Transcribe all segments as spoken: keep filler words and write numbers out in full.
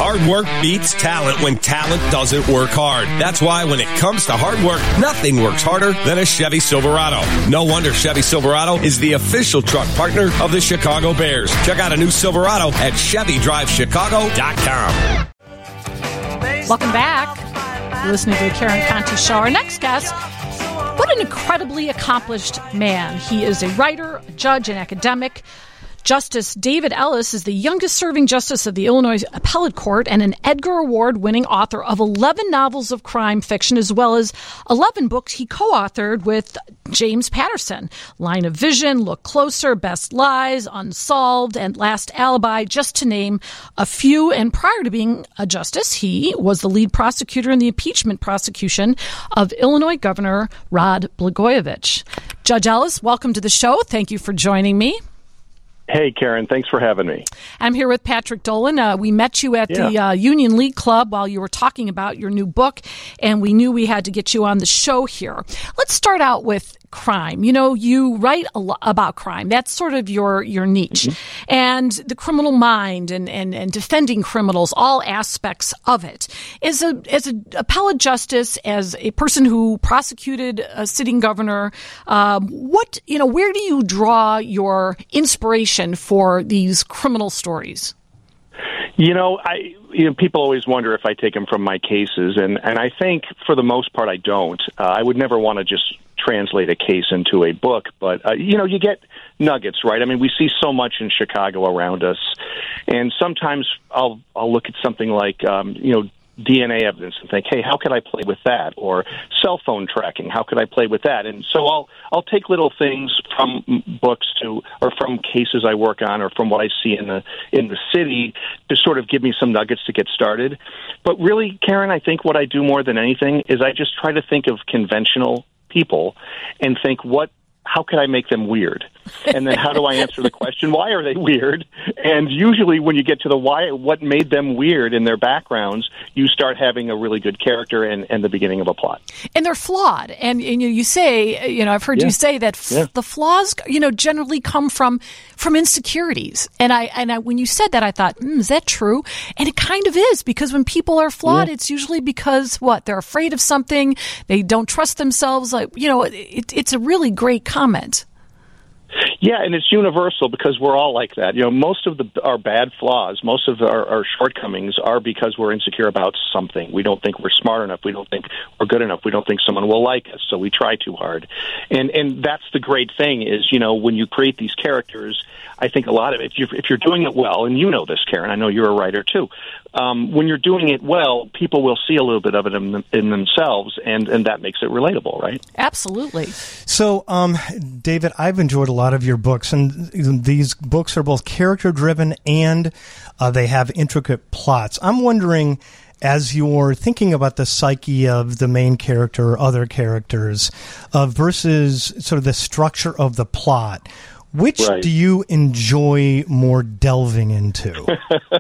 Hard work beats talent when talent doesn't work hard. That's why when it comes to hard work, nothing works harder than a Chevy Silverado. No wonder Chevy Silverado is the official truck partner of the Chicago Bears. Check out a new Silverado at Chevy Drive Chicago dot com. Welcome back. You're listening to the Karen Conte Show. Our next guest, what an incredibly accomplished man. He is a writer, a judge, an academic. Justice David Ellis is the youngest-serving justice of the Illinois Appellate Court and an Edgar Award-winning author of eleven novels of crime fiction, as well as eleven books he co-authored with James Patterson. Line of Vision, Look Closer, Best Lies, Unsolved, and Last Alibi, just to name a few. And prior to being a justice, he was the lead prosecutor in the impeachment prosecution of Illinois Governor Rod Blagojevich. Judge Ellis, welcome to the show. Thank you for joining me. Hey, Karen. Thanks for having me. I'm here with Patrick Dolan. Uh, we met you at yeah. the uh, Union League Club while you were talking about your new book, and we knew we had to get you on the show here. Let's start out with crime. You know, you write a lot about crime. That's sort of your, your niche. Mm-hmm. And the criminal mind and, and, and defending criminals, all aspects of it. As a as an appellate justice, as a person who prosecuted a sitting governor, um, what, you know, where do you draw your inspiration for these criminal stories? You know, I you know, people always wonder if I take them from my cases, and, and I think for the most part I don't. Uh, I would never want to just translate a case into a book, but, uh, you know, you get nuggets, right? I mean, we see so much in Chicago around us, and sometimes I'll I'll look at something like, um, you know, D N A evidence and think, hey, how could I play with that? Or cell phone tracking, how could I play with that? And so I'll I'll take little things from books to, or from cases I work on, or from what I see in the in the city to sort of give me some nuggets to get started. But really, Karen, I think what I do more than anything is I just try to think of conventional people and think, what how could I make them weird? And then how do I answer the question, why are they weird? And usually when you get to the why, what made them weird in their backgrounds, you start having a really good character and, and the beginning of a plot. And they're flawed. And, and you, you say, you know, I've heard yeah. you say that f- yeah. the flaws, you know, generally come from from insecurities. And I and I, when you said that, I thought, mm, is that true? And it kind of is, because when people are flawed, yeah. it's usually because, what, they're afraid of something, they don't trust themselves. Like, you know, it, it's a really great comment. Yeah, and it's universal because we're all like that. You know, most of the our bad flaws, most of our, our shortcomings are because we're insecure about something. We don't think we're smart enough. We don't think we're good enough. We don't think someone will like us, so we try too hard. And and that's the great thing is, you know, when you create these characters, I think a lot of it, if you're, if you're doing it well, and you know this, Karen, I know you're a writer too, um, when you're doing it well, people will see a little bit of it in, in themselves, and, and that makes it relatable, right? Absolutely. So, um, David, I've enjoyed a lot of your books, and these books are both character-driven and uh, they have intricate plots. I'm wondering, as you're thinking about the psyche of the main character or other characters uh, versus sort of the structure of the plot, which right. do you enjoy more delving into?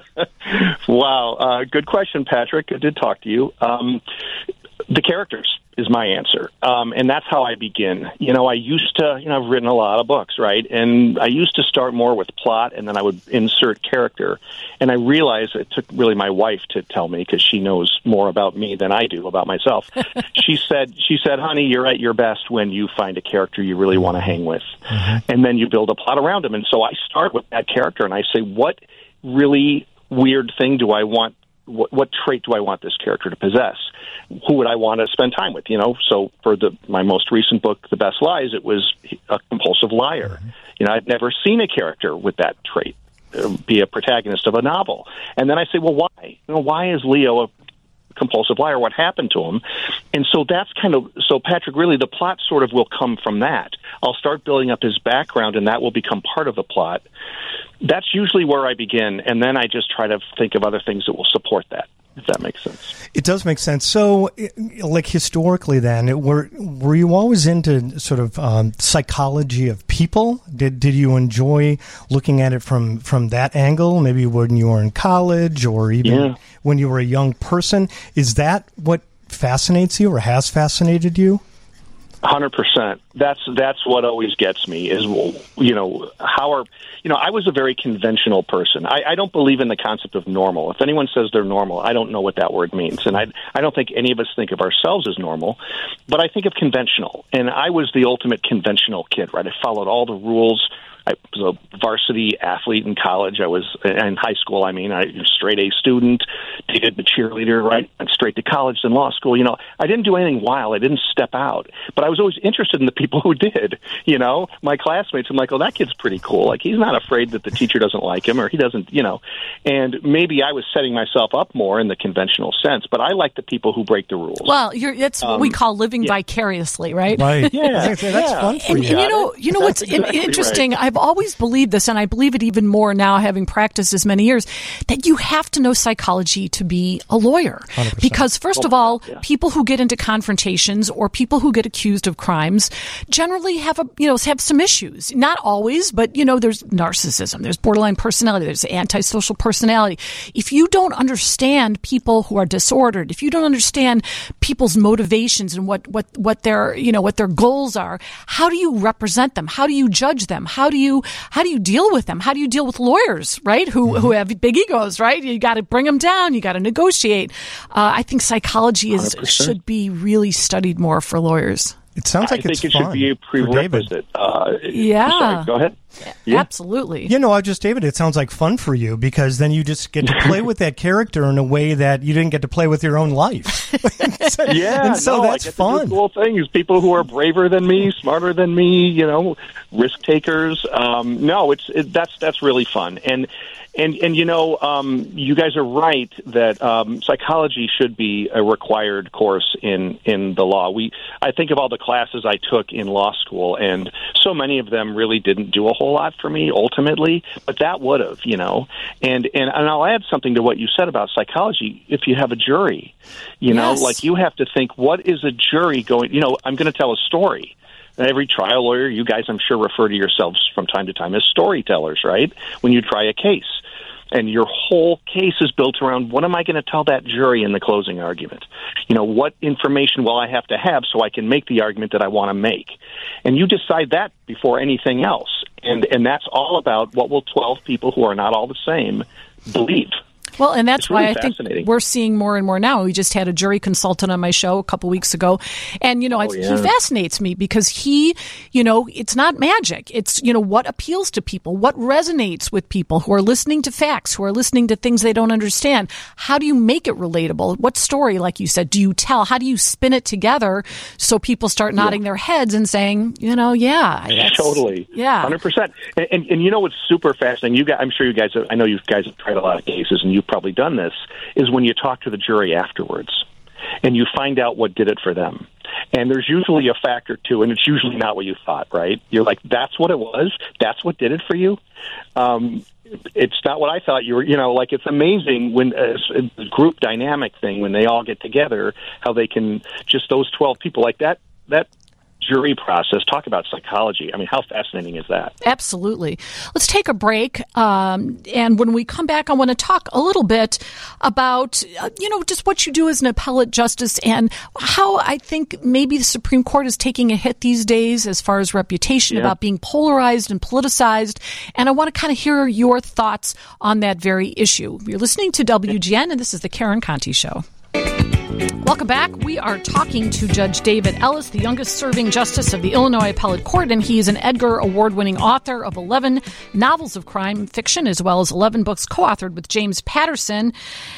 Wow. Uh, good question, Patrick. Good to talk to you. Um, the characters is my answer. Um, and that's how I begin. You know, I used to, you know, I've written a lot of books, right? And I used to start more with plot, and then I would insert character. And I realized it took really my wife to tell me, because she knows more about me than I do about myself. she said, she said, honey, you're at your best when you find a character you really want to hang with. Mm-hmm. And then you build a plot around him. And so I start with that character, and I say, what really weird thing do I want? What, what trait do I want this character to possess? Who would I want to spend time with? You know, so for the my most recent book, The Best Lies, it was a compulsive liar. Mm-hmm. You know, I'd never seen a character with that trait uh, be a protagonist of a novel. And then I say, well, why? You know, why is Leo a compulsive liar? What happened to him? And so that's kind of, so Patrick, really the plot sort of will come from that. I'll start building up his background, and that will become part of the plot. That's usually where I begin, and then I just try to think of other things that will support that, if that makes sense. It does make sense. So, like historically then, were were you always into sort of um, psychology of people? Did did you enjoy looking at it from, from that angle, maybe when you were in college or even yeah. when you were a young person? Is that what fascinates you or has fascinated you? hundred percent. That's that's what always gets me is, you know, how are, you know, I was a very conventional person. I, I don't believe in the concept of normal. If anyone says they're normal, I don't know what that word means. And I, I don't think any of us think of ourselves as normal, but I think of conventional. And I was the ultimate conventional kid, right? I followed all the rules. I was a varsity athlete in college. I was in high school. I mean, I was a straight A student, dated the cheerleader, right? Went straight to college, then law school. You know, I didn't do anything wild. I didn't step out, but I was always interested in the people who did. You know, my classmates. I'm like, oh, that kid's pretty cool. Like, he's not afraid that the teacher doesn't like him, or he doesn't. You know, and maybe I was setting myself up more in the conventional sense, but I like the people who break the rules. Well, you're, that's um, what we call living yeah. vicariously, right? Right. Yeah, that's yeah. fun for and, you. And you know, you know what's exactly interesting? Right. I've always believed this, and I believe it even more now, having practiced as many years, that you have to know psychology to be a lawyer. one hundred percent. Because first of all, yeah. people who get into confrontations or people who get accused of crimes generally have a, you know, have some issues. Not always, but you know, there's narcissism, there's borderline personality, there's antisocial personality. If you don't understand people who are disordered, if you don't understand people's motivations and what, what, what their, you know, what their goals are, how do you represent them? How do you judge them? How do you, how do you deal with them? How do you deal with lawyers, right? Who, mm-hmm. who have big egos, right? You got to bring them down. You got to negotiate. Uh, I think psychology is, should be really studied more for lawyers. It sounds like I it's think it fun should be a prerequisite. Uh, yeah. Sorry, go ahead. Yeah. Absolutely. You know, I just, David, it sounds like fun for you because then you just get to play with that character in a way that you didn't get to play with your own life. so, yeah. And so no, that's I get fun. To do cool things. People who are braver than me, smarter than me, you know, risk takers. Um, no, it's it, that's that's really fun. And And, and you know, um, you guys are right that um, psychology should be a required course in, in the law. We, I think of all the classes I took in law school, and so many of them really didn't do a whole lot for me ultimately, but that would have, you know. And, and, and I'll add something to what you said about psychology. If you have a jury, you know, yes. like you have to think, what is a jury going, you know, I'm going to tell a story. Every trial lawyer, you guys, I'm sure, refer to yourselves from time to time as storytellers, right? When you try a case. And your whole case is built around, what am I going to tell that jury in the closing argument? You know, what information will I have to have so I can make the argument that I want to make? And you decide that before anything else. And and that's all about what will twelve people who are not all the same believe. Well, and that's really why I think we're seeing more and more now. We just had a jury consultant on my show a couple weeks ago. And, you know, oh, yeah. he fascinates me because he, you know, it's not magic. It's, you know, what appeals to people, what resonates with people who are listening to facts, who are listening to things they don't understand. How do you make it relatable? What story, like you said, do you tell? How do you spin it together so people start nodding yeah. their heads and saying, you know, yeah. That's, totally. Yeah. one hundred percent. And, and, and you know what's super fascinating? You guys, I'm sure you guys, have, I know you guys have tried a lot of cases, and you probably done this, is when you talk to the jury afterwards and you find out what did it for them. And there's usually a fact or two, and it's usually not what you thought, right? You're like, that's what it was? That's what did it for you? Um, it's not what I thought you were, you know, like it's amazing when a, a group dynamic thing, when they all get together, how they can, just those twelve people like that, that jury process, talk about psychology. I mean, how fascinating is that? Absolutely. Let's take a break. Um, and when we come back, I want to talk a little bit about, uh, you know, just what you do as an appellate justice and how I think maybe the Supreme Court is taking a hit these days as far as reputation yeah. about being polarized and politicized. And I want to kind of hear your thoughts on that very issue. You're listening to W G N, and this is the Karen Conti Show. Welcome back. We are talking to Judge David Ellis, the youngest-serving justice of the Illinois Appellate Court, and he is an Edgar Award-winning author of eleven novels of crime fiction, as well as eleven books co-authored with James Patterson.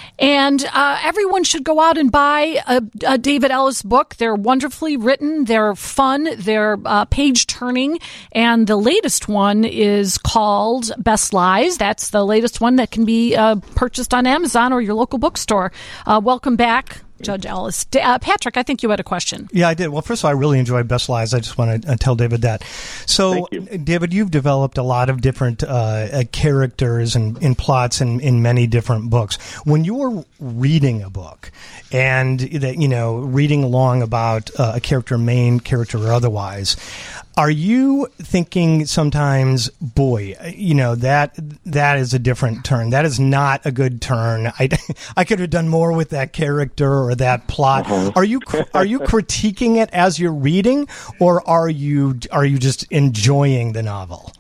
And uh, everyone should go out and buy a, a David Ellis book. They're wonderfully written. They're fun. They're uh, page-turning. And the latest one is called Best Lies. That's the latest one that can be uh, purchased on Amazon or your local bookstore. Uh, welcome back, Judge Ellis. Uh, Patrick, I think you had a question. Yeah, I did. Well, first of all, I really enjoyed Best Lies. I just want to uh, tell David that. So, you. David, you've developed a lot of different uh, uh, characters and, and plots in, in many different books. When you're reading a book and, that you know, reading along about uh, a character, main character or otherwise, are you thinking sometimes, boy, you know, that that is a different turn. That is not a good turn. I, I could have done more with that character, or or that plot. Uh-huh. Are you are you critiquing it as you're reading, or are you are you just enjoying the novel?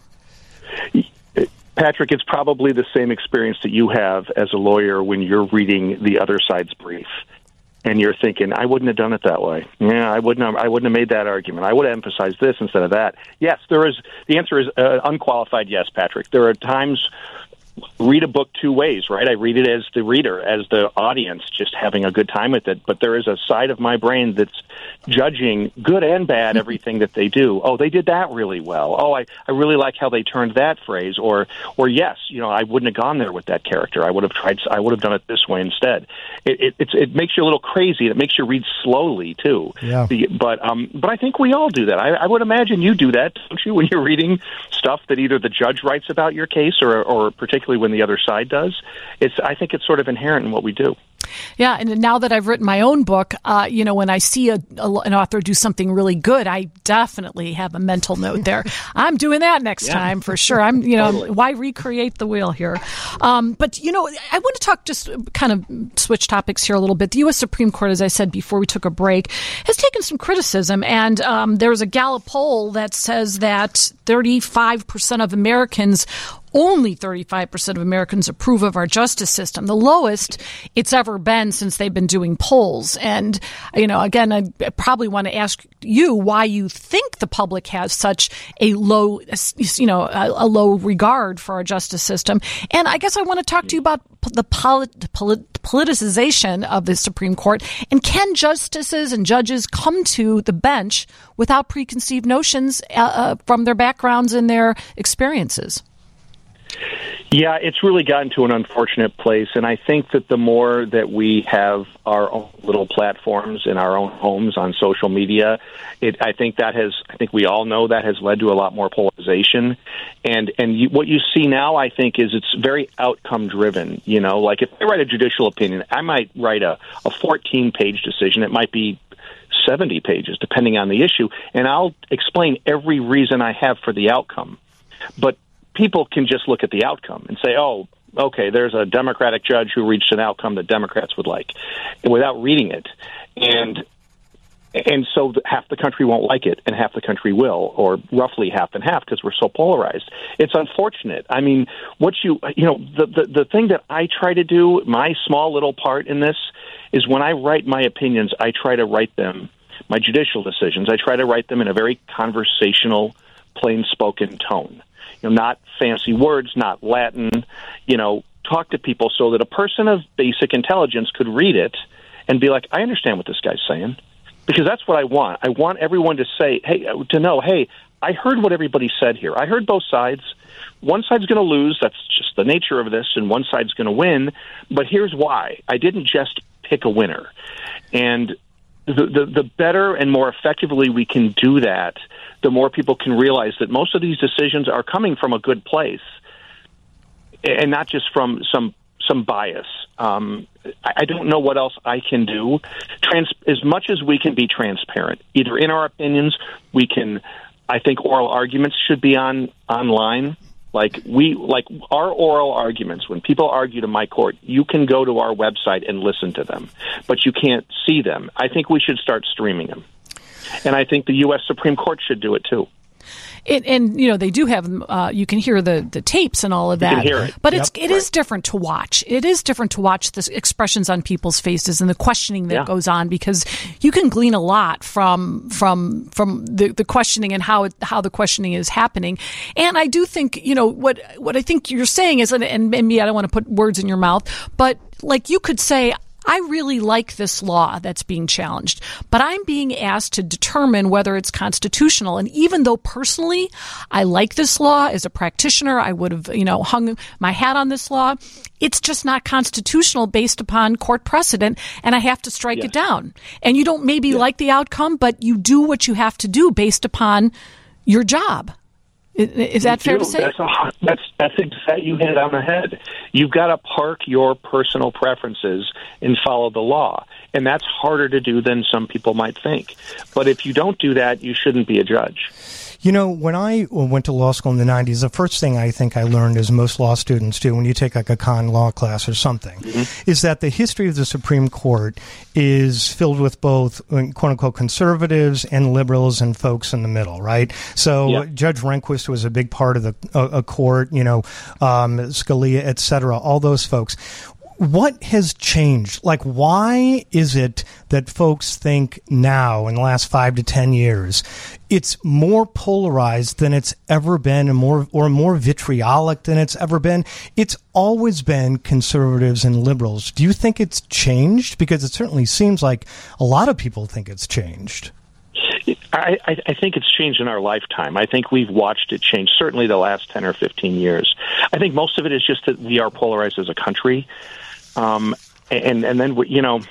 Patrick, it's probably the same experience that you have as a lawyer when you're reading the other side's brief, and you're thinking, "I wouldn't have done it that way. Yeah, I wouldn't have. I wouldn't have made that argument. I would have emphasized this instead of that." Yes, there is. The answer is uh, unqualified yes, Patrick. There are times. Read a book two ways, right? I read it as the reader, as the audience, just having a good time with it. But there is a side of my brain that's judging good and bad everything that they do. Oh, they did that really well. Oh, I, I really like how they turned that phrase. Or, or yes, you know, I wouldn't have gone there with that character. I would have tried. I would have done it this way instead. It it, it's, it makes you a little crazy. It makes you read slowly too. Yeah. The, but um, but I think we all do that. I, I would imagine you do that, don't you, when you're reading stuff that either the judge writes about your case or or particularly when the other side does. It's I think it's sort of inherent in what we do. Yeah, and now that I've written my own book, uh, you know, when I see a, a, an author do something really good, I definitely have a mental note there. I'm doing that next yeah. time for sure. I'm, you know, totally. Why recreate the wheel here? Um, but, you know, I want to talk, just kind of switch topics here a little bit. The U S Supreme Court, as I said before we took a break, has taken some criticism. And um, there's a Gallup poll that says that thirty-five percent of Americans Only thirty-five percent of Americans approve of our justice system, the lowest it's ever been since they've been doing polls. And, you know, again, I probably want to ask you why you think the public has such a low, you know, a, a low regard for our justice system. And I guess I want to talk to you about the polit- polit- politicization of the Supreme Court. And can justices and judges come to the bench without preconceived notions uh, uh, from their backgrounds and their experiences? Yeah, it's really gotten to an unfortunate place, and I think that the more that we have our own little platforms in our own homes on social media, it, I think that has, I think we all know that has led to a lot more polarization, and and you, what you see now, I think, is it's very outcome driven. You know, like if I write a judicial opinion, I might write a, a fourteen-page decision. It might be seventy pages, depending on the issue, and I'll explain every reason I have for the outcome, but people can just look at the outcome and say, oh, okay, there's a Democratic judge who reached an outcome that Democrats would like, without reading it. And and so half the country won't like it, and half the country will, or roughly half and half, because we're so polarized. It's unfortunate. I mean, what you, you know, the, the, the thing that I try to do, my small little part in this, is when I write my opinions, I try to write them, my judicial decisions, I try to write them in a very conversational, plain-spoken tone. You know, not fancy words, not Latin, you know, talk to people so that a person of basic intelligence could read it and be like, I understand what this guy's saying. Because that's what I want. I want everyone to say, hey, to know, hey, I heard what everybody said here. I heard both sides. One side's going to lose. That's just the nature of this. And one side's going to win. But here's why. I didn't just pick a winner. And the, the, the better and more effectively we can do that, the more people can realize that most of these decisions are coming from a good place and not just from some some bias. Um, I, I don't know what else I can do. Trans- as much as we can be transparent, either in our opinions, we can, I think oral arguments should be on online. Like we, like our oral arguments, when people argue to my court, you can go to our website and listen to them, but you can't see them. I think we should start streaming them. And I think the U S Supreme Court should do it, too. It, and, you know, they do have, uh, you can hear the, the tapes and all of that. You can hear it. But yep, it's, it right. is different to watch. It is different to watch the expressions on people's faces and the questioning that yeah. goes on, because you can glean a lot from from from the, the questioning and how it, how the questioning is happening. And I do think, you know, what what I think you're saying is, and, and maybe I don't want to put words in your mouth, but like you could say, I really like this law that's being challenged, but I'm being asked to determine whether it's constitutional. And even though personally I like this law as a practitioner, I would have, you know, hung my hat on this law, it's just not constitutional based upon court precedent, and I have to strike yes. it down. And you don't maybe yes. like the outcome, but you do what you have to do based upon your job. Is that fair to say? That's, a, that's, that's exactly, you hit it on the head. You've got to park your personal preferences and follow the law. And that's harder to do than some people might think. But if you don't do that, you shouldn't be a judge. You know, when I went to law school in the nineties, the first thing I think I learned, as most law students do when you take like a con law class or something, mm-hmm. is that the history of the Supreme Court is filled with both quote-unquote conservatives and liberals and folks in the middle, right? So yeah. Judge Rehnquist was a big part of the uh, a court, you know, um, Scalia, et cetera, all those folks. What has changed? Like, why is it that folks think now, in the last five to ten years, it's more polarized than it's ever been, and more or more vitriolic than it's ever been? It's always been conservatives and liberals. Do you think it's changed? Because it certainly seems like a lot of people think it's changed. I, I think it's changed in our lifetime. I think we've watched it change, certainly the last ten or fifteen years. I think most of it is just that we are polarized as a country. Um, and, and then, you know,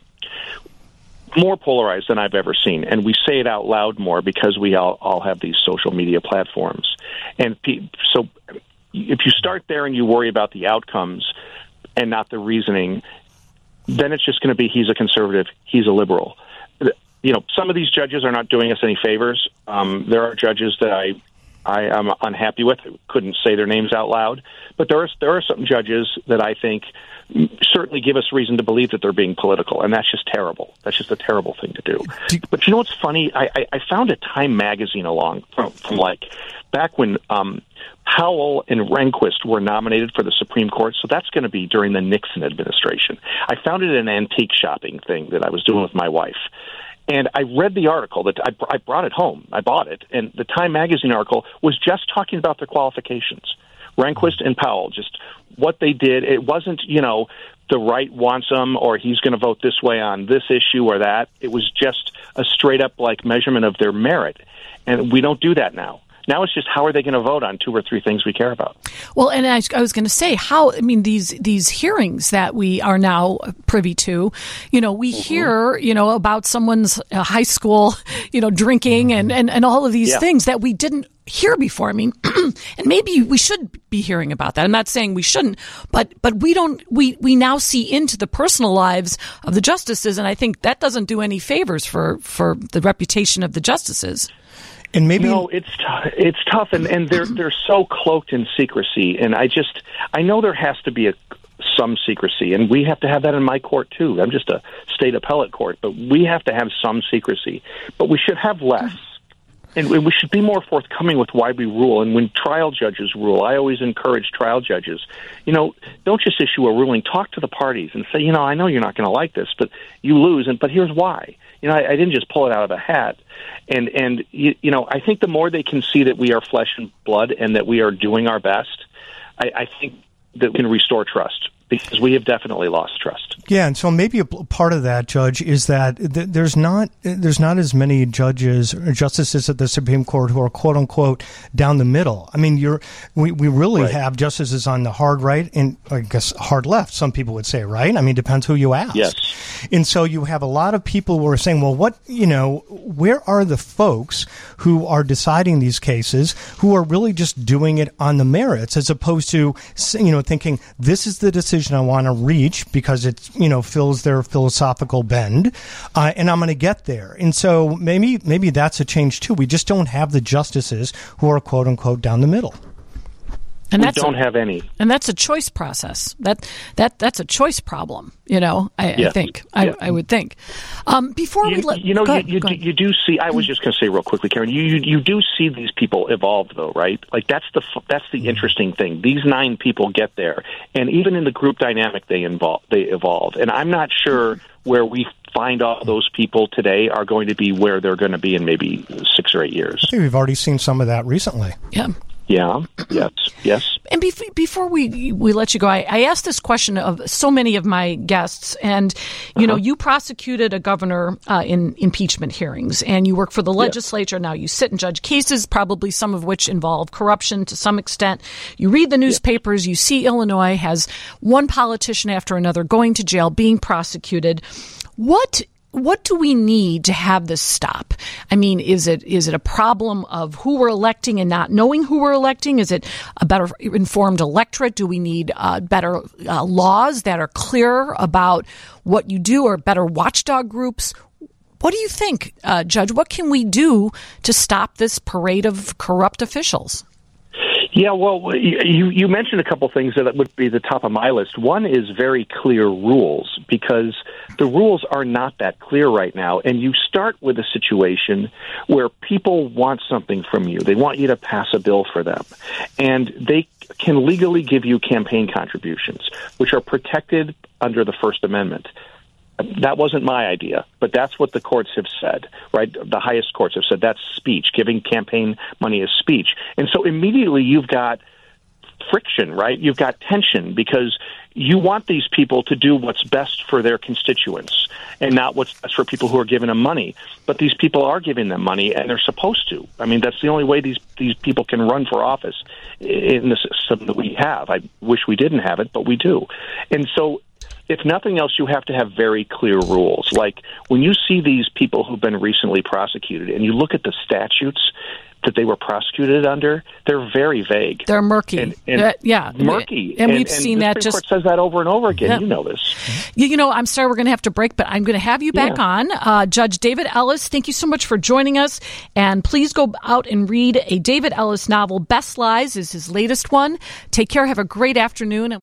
more polarized than I've ever seen. And we say it out loud more because we all, all have these social media platforms. And pe- so if you start there and you worry about the outcomes and not the reasoning, then it's just going to be he's a conservative, he's a liberal. You know, some of these judges are not doing us any favors. Um, there are judges that I I am unhappy with. I couldn't say their names out loud. But there are, there are some judges that I think certainly give us reason to believe that they're being political, and that's just terrible. That's just a terrible thing to do. But you know what's funny? I, I, I found a Time magazine along from, from like back when um, Powell and Rehnquist were nominated for the Supreme Court, so that's going to be during the Nixon administration. I found it in an antique shopping thing that I was doing with my wife. And I read the article that I, I brought it home. I bought it. And the Time magazine article was just talking about their qualifications. Rehnquist and Powell, just what they did. It wasn't, you know, the right wants them or he's going to vote this way on this issue or that. It was just a straight up like measurement of their merit. And we don't do that now. Now it's just how are they going to vote on two or three things we care about? Well, and I, I was going to say how, I mean, these these hearings that we are now privy to, you know, we mm-hmm. hear, you know, about someone's uh, high school, you know, drinking and, and, and all of these yeah. things that we didn't hear before. I mean, and maybe we should be hearing about that. I'm not saying we shouldn't, but but we don't, we, we now see into the personal lives of the justices, and I think that doesn't do any favors for, for the reputation of the justices. And maybe no, it's t- it's tough, and, and they're they're so cloaked in secrecy. And I just I know there has to be a some secrecy, and we have to have that in my court too. I'm just a state appellate court, but we have to have some secrecy. But we should have less, and we should be more forthcoming with why we rule. And when trial judges rule, I always encourage trial judges, you know, don't just issue a ruling. Talk to the parties and say, you know, I know you're not going to like this, but you lose, and but here's why. You know, I, I didn't just pull it out of a hat. And, and you, you know, I think the more they can see that we are flesh and blood and that we are doing our best, I, I think that we can restore trust, because we have definitely lost trust. Yeah, and so maybe a part of that, Judge, is that th- there's not there's not as many judges or justices at the Supreme Court who are quote unquote down the middle. I mean, you're we, we really right. have justices on the hard right and I guess hard left. Some people would say, right? I mean, depends who you ask. Yes. And so you have a lot of people who are saying, well, what you know, where are the folks who are deciding these cases who are really just doing it on the merits, as opposed to you know thinking this is the decision I want to reach because it's you know, fills their philosophical bend, uh, and I'm going to get there. And so maybe maybe that's a change too. We just don't have the justices who are quote unquote down the middle. And we that's don't a, have any. And that's a choice process. That that that's a choice problem. You know, I, yeah. I think I, yeah. I would think. Um, before you, we let you know, go you, ahead, you, go do, you do see. I was just going to say real quickly, Karen. You, you you do see these people evolve, though, right? Like that's the that's the interesting thing. These nine people get there, and even in the group dynamic, they involve they evolve. And I'm not sure where we find all those people today are going to be where they're going to be in maybe six or eight years. I think we've already seen some of that recently. Yeah. Yeah. Yes. Yes. And bef- before we we let you go, I, I asked this question of so many of my guests, and you uh-huh. know, you prosecuted a governor uh, in impeachment hearings, and you work for the legislature. Yeah. Now you sit and judge cases, probably some of which involve corruption to some extent. You read the newspapers. Yeah. You see Illinois has one politician after another going to jail, being prosecuted. What What do we need to have this stop? I mean, is it is it a problem of who we're electing and not knowing who we're electing? Is it a better informed electorate? Do we need uh, better uh, laws that are clear about what you do, or better watchdog groups? What do you think, uh, Judge? What can we do to stop this parade of corrupt officials? Yeah, well, you, you mentioned a couple things that would be the top of my list. One is very clear rules, because the rules are not that clear right now. And you start with a situation where people want something from you. They want you to pass a bill for them. And they can legally give you campaign contributions, which are protected under the First Amendment. That wasn't my idea, but that's what the courts have said, right? The highest courts have said that's speech. Giving campaign money is speech. And so immediately you've got friction, right? You've got tension, because you want these people to do what's best for their constituents and not what's best for people who are giving them money. But these people are giving them money, and they're supposed to. I mean, that's the only way these, these people can run for office in the system that we have. I wish we didn't have it, but we do. And so if nothing else, you have to have very clear rules. Like when you see these people who've been recently prosecuted and you look at the statutes that they were prosecuted under, they're very vague. They're murky. And, and uh, yeah. Murky. And, and we've and, seen and that the just... Supreme Court says that over and over again. Yeah. You know this. You, you know, I'm sorry we're going to have to break, but I'm going to have you back Yeah. on. Uh, Judge David Ellis, thank you so much for joining us. And please go out and read a David Ellis novel. Best Lies is his latest one. Take care. Have a great afternoon.